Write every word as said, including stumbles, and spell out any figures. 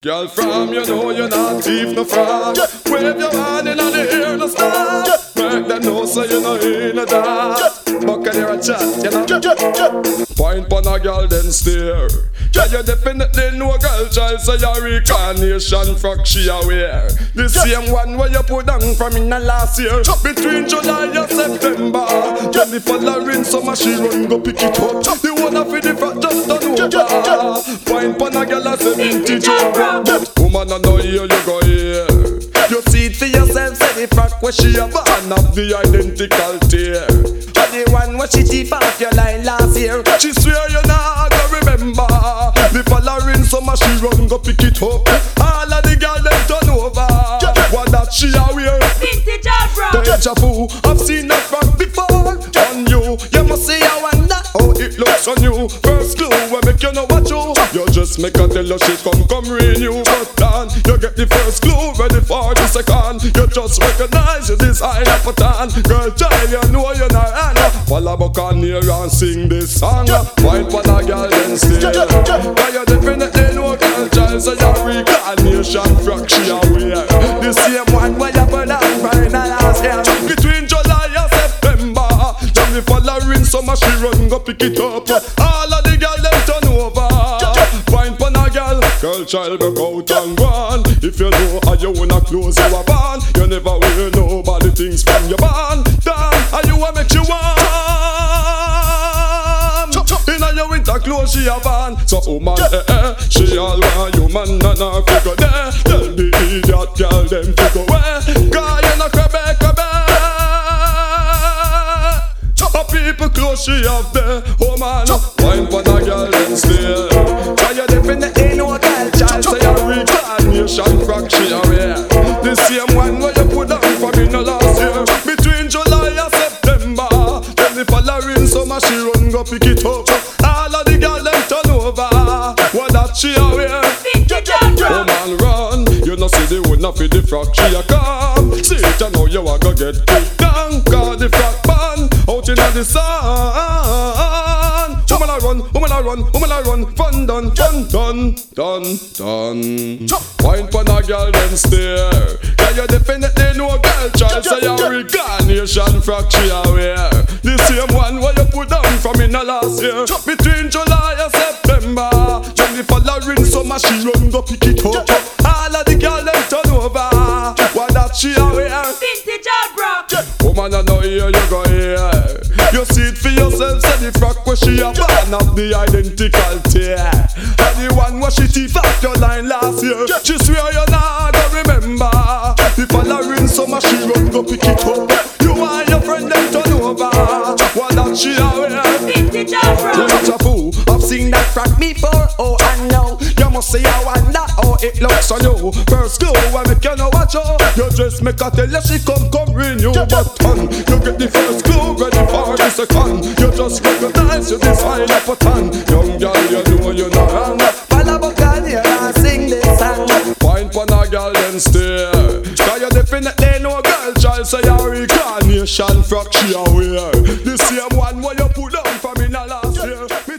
Girl from, you know you're not thief, no fraud. Wave your hand in the air, no stop. Make them know so you know in a dance. But can you a chat, you know? Point pon a girl then stare. Yeah, you definitely know a girl child, so your reincarnation frock she a wear. The same one where you put down from in the last year. Between July and September. When the following summer she run go pick it up. The one of the frock just done over. Point pon a girl a seventy job. Woman I know here you go here. You see it for yourself, say the frock where she a born of the identical tear. But the one where she teeth off your line last year. She swear you not gonna remember. The following summer she run go pick it up. All of the girls them turn over. What that she a wear? Vintage Abra. Deja vu, I've seen that frock before. On you, you must see I wonder how it looks on you. First clue where make you know what you. You just make her tell her she come come renew. But then you get the first clue ready for the second. You just recognize you design up a tan. Girl child you know you're not on. Follow back on here and sing this song. Wine for a girl then stay. But you definitely know girl child, so your reincarnation frock she a wear. The same one where you put on right now last year. Between July and September. Then the following summer she run go pick it up. All of the girls them turn over. Wine for a girl, girl child broke out and gone. If you know how you wanna close your band, you never wear nobody things from your band. Damn, how you wanna make you warm. Inna your winter clothes she a van. So woman eh eh, she all want you man and her figure there. Tell the idiot girl them figure where. Cause you no crabbe crabbe. A people clothes she have there. Oh man, wine for a girl then stay. Cause you definitely know a girl child, so your reincarnation frock she a wear. The same one where you put down from in the last year. Between July and September. Then the following summer she run go pick it up. All of the girls them turn over. What that she a wear? Oh man run, you know see the one of the frock she a come. See it you know you a go get kicked down. Cause the frock ban out in the sun. Woman a run, woman a run, woman a run. Fun done, fun done, done, done. Wine pon a girl then stare. Cause you definitely know a girl child, so your reincarnation frock she a wear. The same one where you put down from in the last year. Between July and September. Then the following summer she run go pick it up. All of the girls them turn over. What that she a wear? Vintage Abra. Woman I know here you go here. You see it for yourself, say the frock where she a born of the identical tear. And the one where she teeth off your line last year. She swear you not gonna remember. The following summer she run go pick it up. You and your friend them turn over. What that she a wear? Vintage Abra. You're not a fool, I've seen that frock before. Oh I know, you must say I wonder how it looks on you. First clue I make you know what you. You just make her tell you she come come renew. But ton, you get the first clue ready for the second. You just recognize you design up a ton. Young girl you know you know wrong. Follow back on here and sing this song. Wine pon a girl then stare. Cause you definitely know a girl child, so your reincarnation frock she a wear. The same one where you put down from in the last year.